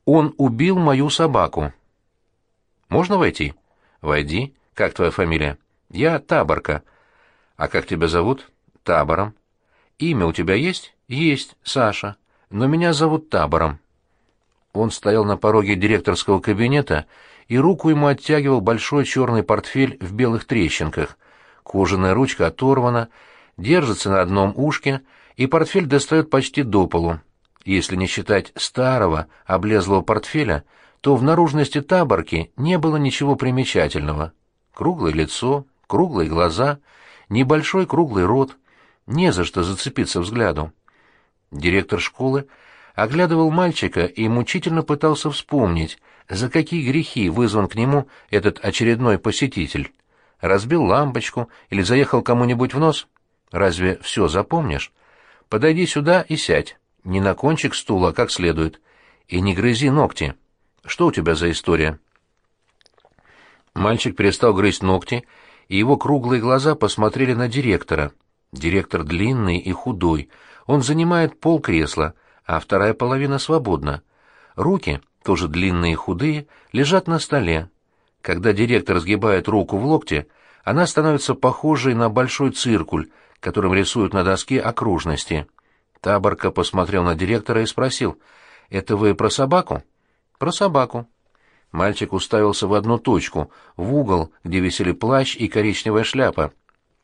Он убил мою собаку. Можно войти? Войди. Как твоя фамилия? Я Таборка. А как тебя зовут? Табором. Имя у тебя есть? Есть, Саша. Но меня зовут Табором. Он стоял на пороге директорского кабинета, и руку ему оттягивал большой черный портфель в белых трещинках. Кожаная ручка оторвана, держится на одном ушке, и портфель достает почти до полу. Если не считать старого, облезлого портфеля, то в наружности Таборки не было ничего примечательного. Круглое лицо, круглые глаза, небольшой круглый рот, не за что зацепиться взгляду. Директор школы оглядывал мальчика и мучительно пытался вспомнить, за какие грехи вызван к нему этот очередной посетитель. Разбил лампочку или заехал кому-нибудь в нос? Разве все запомнишь? Подойди сюда и сядь, не на кончик стула, а как следует, и не грызи ногти. Что у тебя за история?» Мальчик перестал грызть ногти, и его круглые глаза посмотрели на директора. Директор длинный и худой, он занимает полкресла, а вторая половина свободна. Руки, тоже длинные и худые, лежат на столе. Когда директор сгибает руку в локте, она становится похожей на большой циркуль, которым рисуют на доске окружности. Таборка посмотрел на директора и спросил: «Это вы про собаку?» «Про собаку». Мальчик уставился в одну точку, в угол, где висели плащ и коричневая шляпа.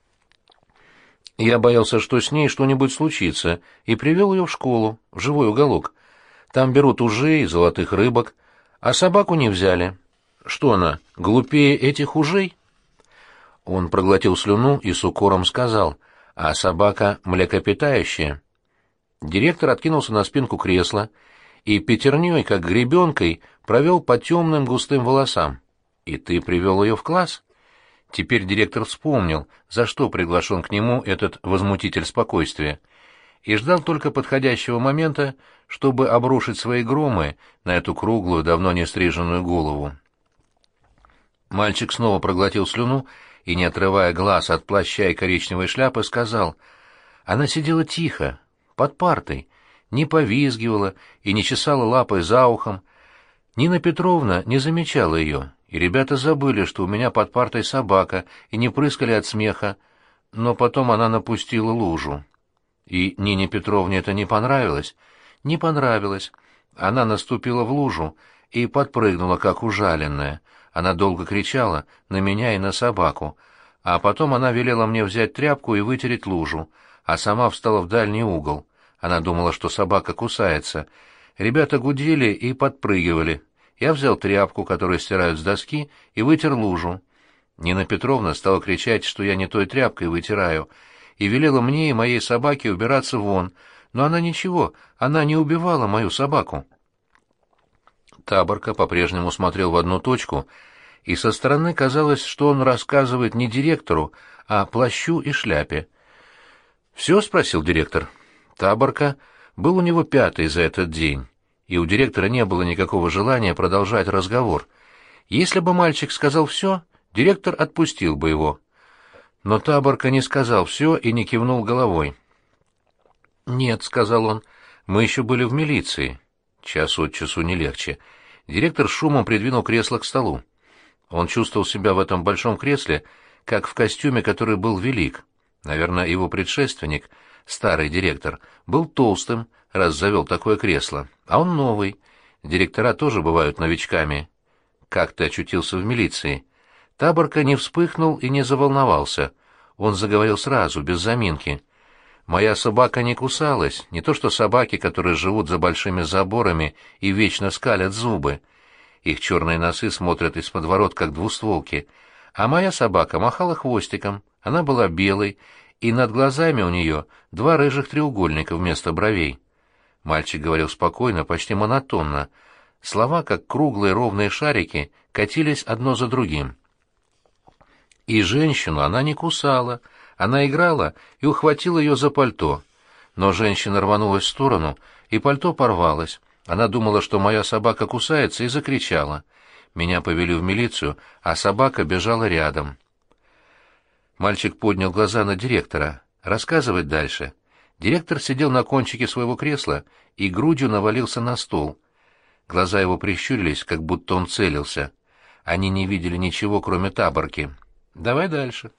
«Я боялся, что с ней что-нибудь случится, и привел ее в школу, в живой уголок. Там берут ужей, золотых рыбок, а собаку не взяли. Что она, глупее этих ужей?» Он проглотил слюну и с укором сказал: «А собака млекопитающая». Директор откинулся на спинку кресла и пятерней, как гребенкой, провел по темным густым волосам. «И ты привел ее в класс?» Теперь директор вспомнил, за что приглашен к нему этот возмутитель спокойствия, и ждал только подходящего момента, чтобы обрушить свои громы на эту круглую, давно не стриженную голову. Мальчик снова проглотил слюну и, не отрывая глаз от плаща и коричневой шляпы, сказал: «Она сидела тихо, под партой, не повизгивала и не чесала лапой за ухом. Нина Петровна не замечала ее, и ребята забыли, что у меня под партой собака, и не прыскали от смеха, но потом она напустила лужу. И Нине Петровне это не понравилось? Не понравилось. Она наступила в лужу и подпрыгнула, как ужаленная. Она долго кричала на меня и на собаку, а потом она велела мне взять тряпку и вытереть лужу, а сама встала в дальний угол. Она думала, что собака кусается. Ребята гудели и подпрыгивали. Я взял тряпку, которую стирают с доски, и вытер лужу. Нина Петровна стала кричать, что я не той тряпкой вытираю, и велела мне и моей собаке убираться вон, но она ничего, она не убивала мою собаку». Таборка по-прежнему смотрел в одну точку, и со стороны казалось, что он рассказывает не директору, а плащу и шляпе. «Все?» — спросил директор. Таборка был у него пятый за этот день, и у директора не было никакого желания продолжать разговор. Если бы мальчик сказал все, директор отпустил бы его. Но Таборка не сказал все и не кивнул головой. «Нет», — сказал он, — «мы еще были в милиции». Час от часу не легче. Директор шумом придвинул кресло к столу. Он чувствовал себя в этом большом кресле, как в костюме, который был велик. Наверное, его предшественник, старый директор, был толстым, раз завел такое кресло, а он новый. Директора тоже бывают новичками. «Как ты очутился в милиции?» Таборка не вспыхнул и не заволновался. Он заговорил сразу, без заминки. «Моя собака не кусалась, не то что собаки, которые живут за большими заборами и вечно скалят зубы. Их черные носы смотрят из-под ворот, как двустволки. А моя собака махала хвостиком, она была белой, и над глазами у нее 2 рыжих треугольника вместо бровей». Мальчик говорил спокойно, почти монотонно. Слова, как круглые ровные шарики, катились одно за другим. И женщину она не кусала. Она играла и ухватила ее за пальто. Но женщина рванулась в сторону, и пальто порвалось. Она думала, что моя собака кусается, и закричала. Меня повели в милицию, а собака бежала рядом. Мальчик поднял глаза на директора. Рассказывать дальше. Директор сидел на кончике своего кресла и грудью навалился на стол. Глаза его прищурились, как будто он целился. Они не видели ничего, кроме Таборки. «Давай дальше».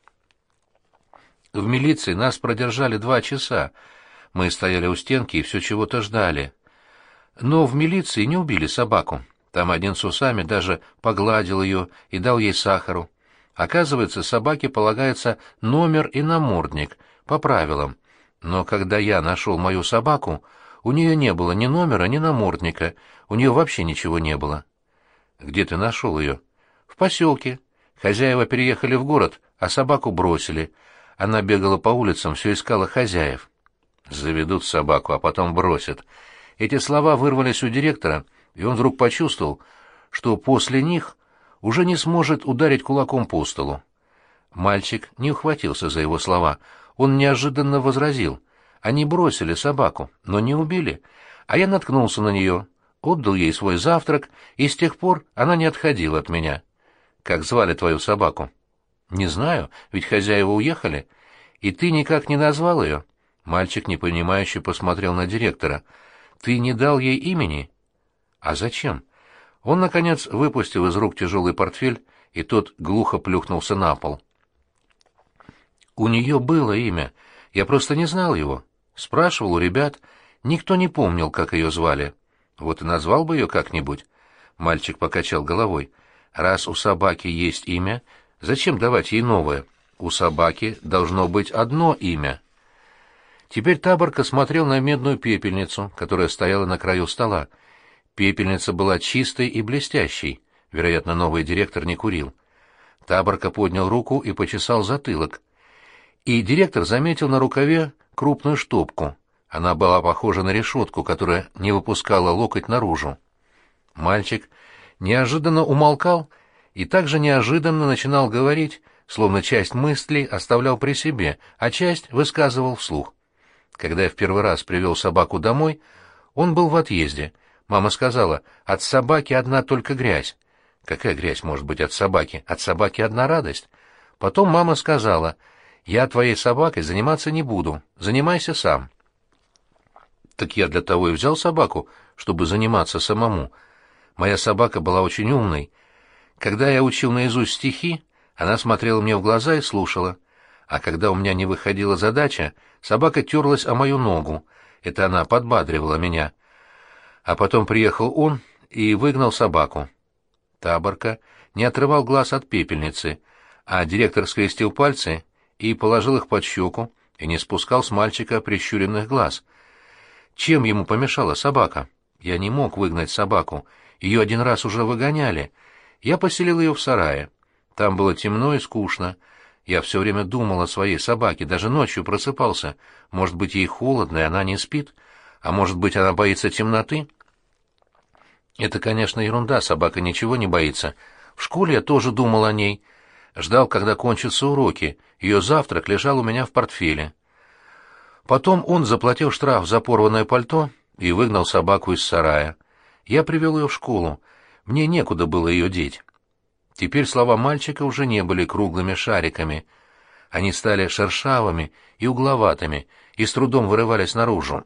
В милиции нас продержали 2 часа. Мы стояли у стенки и все чего-то ждали. Но в милиции не убили собаку. Там один с усами даже погладил ее и дал ей сахару. Оказывается, собаке полагается номер и намордник, по правилам. Но когда я нашел мою собаку, у нее не было ни номера, ни намордника, у нее вообще ничего не было. Где ты нашел ее? В поселке. Хозяева переехали в город, а собаку бросили. Она бегала по улицам, все искала хозяев. Заведут собаку, а потом бросят. Эти слова вырвались у директора, и он вдруг почувствовал, что после них уже не сможет ударить кулаком по столу. Мальчик не ухватился за его слова. Он неожиданно возразил. Они бросили собаку, но не убили. А я наткнулся на нее, отдал ей свой завтрак, и с тех пор она не отходила от меня. Как звали твою собаку? Не знаю, ведь хозяева уехали. И ты никак не назвал ее? Мальчик непонимающе посмотрел на директора. Ты не дал ей имени? А зачем? Он, наконец, выпустил из рук тяжелый портфель, и тот глухо плюхнулся на пол. У нее было имя, я просто не знал его. Спрашивал у ребят, никто не помнил, как ее звали. Вот и назвал бы ее как-нибудь. Мальчик покачал головой. Раз у собаки есть имя, зачем давать ей новое? У собаки должно быть одно имя. Теперь Таборка смотрел на медную пепельницу, которая стояла на краю стола. Пепельница была чистой и блестящей. Вероятно, новый директор не курил. Таборка поднял руку и почесал затылок. И директор заметил на рукаве крупную штопку. Она была похожа на решетку, которая не выпускала локоть наружу. Мальчик неожиданно умолкал и также неожиданно начинал говорить, словно часть мыслей оставлял при себе, а часть высказывал вслух. Когда я в первый раз привел собаку домой, он был в отъезде. Мама сказала, от собаки одна только грязь. Какая грязь может быть от собаки? От собаки одна радость. Потом мама сказала, я твоей собакой заниматься не буду, занимайся сам. Так я для того и взял собаку, чтобы заниматься самому. Моя собака была очень умной. Когда я учил наизусть стихи, она смотрела мне в глаза и слушала. А когда у меня не выходила задача, собака терлась о мою ногу. Это она подбадривала меня. А потом приехал он и выгнал собаку. Таборка не отрывал глаз от пепельницы, а директор скрестил пальцы и положил их под щеку и не спускал с мальчика прищуренных глаз. Чем ему помешала собака? Я не мог выгнать собаку. Ее один раз уже выгоняли. Я поселил ее в сарае. Там было темно и скучно. Я все время думал о своей собаке, даже ночью просыпался. Может быть, ей холодно, и она не спит? А может быть, она боится темноты? Это, конечно, ерунда, собака ничего не боится. В школе я тоже думал о ней. Ждал, когда кончатся уроки. Ее завтрак лежал у меня в портфеле. Потом он заплатил штраф за порванное пальто и выгнал собаку из сарая. Я привел ее в школу. Мне некуда было ее деть. Теперь слова мальчика уже не были круглыми шариками. Они стали шершавыми и угловатыми, и с трудом вырывались наружу.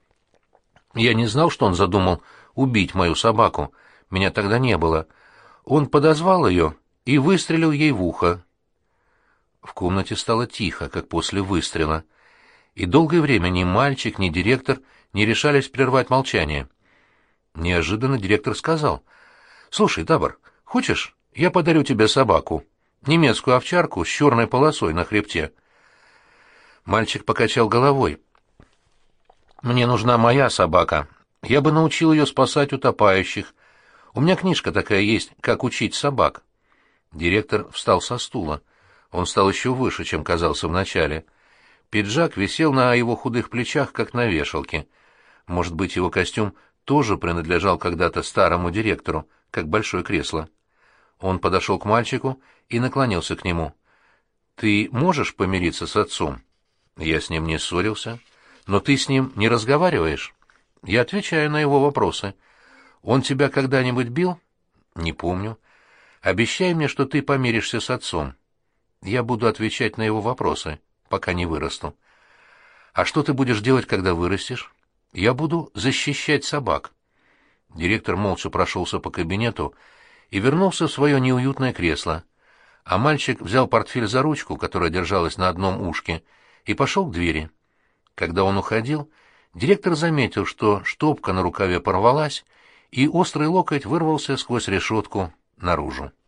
Я не знал, что он задумал убить мою собаку. Меня тогда не было. Он подозвал ее и выстрелил ей в ухо. В комнате стало тихо, как после выстрела. И долгое время ни мальчик, ни директор не решались прервать молчание. Неожиданно директор сказал: «Слушай, Табор, хочешь, я подарю тебе собаку? Немецкую овчарку с черной полосой на хребте». Мальчик покачал головой. «Мне нужна моя собака. Я бы научил ее спасать утопающих. У меня книжка такая есть, как учить собак». Директор встал со стула. Он стал еще выше, чем казался вначале. Пиджак висел на его худых плечах, как на вешалке. Может быть, его костюм тоже принадлежал когда-то старому директору, как большое кресло. Он подошел к мальчику и наклонился к нему. «Ты можешь помириться с отцом?» «Я с ним не ссорился. Но ты с ним не разговариваешь?» «Я отвечаю на его вопросы. Он тебя когда-нибудь бил?» «Не помню. Обещай мне, что ты помиришься с отцом. Я буду отвечать на его вопросы, пока не вырасту». «А что ты будешь делать, когда вырастешь?» «Я буду защищать собак». Директор молча прошелся по кабинету и вернулся в свое неуютное кресло, а мальчик взял портфель за ручку, которая держалась на одном ушке, и пошел к двери. Когда он уходил, директор заметил, что штопка на рукаве порвалась, и острый локоть вырвался сквозь решетку наружу.